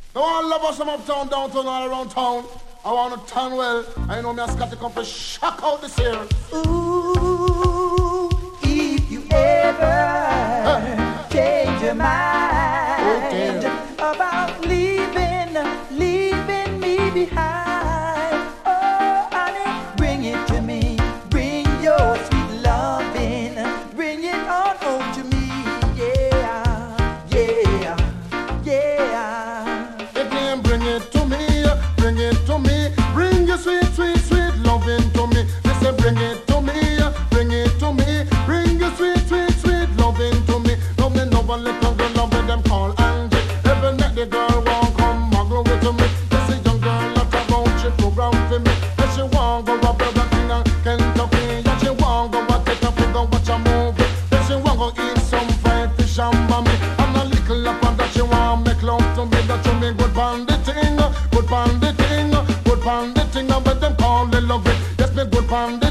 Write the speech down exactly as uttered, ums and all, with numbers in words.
No one love us from uptown, downtown, all around town. I want to turn well. I know me a Scotty come for shock out this year. Ooh, if you ever huh. change your mind oh, about leaving, leaving me behind, oh, honey, bring it to me. Bring your sweet loving. Bring it on home to me. Yeah, yeah, yeah. If me bring it to me, bring it to me. Bring your sweet, sweet, sweet loving to me. Listen, bring it to me, bring it to me. Bring your sweet, sweet, sweet loving to me. Love me, love a little girl, love with them call Angie. Every night the girl won't come muggle with me. This is young girl that about she program for me. If she want go up Burger King and Kentucky, yeah, she want go a take a figure watch a movie. If she want go eat some fried fish and mommy, and a little up that she want make love to me. That you me good pan the thing, good pan the thing, good pan the thing. I bet them call the love it. Yes, me good pan the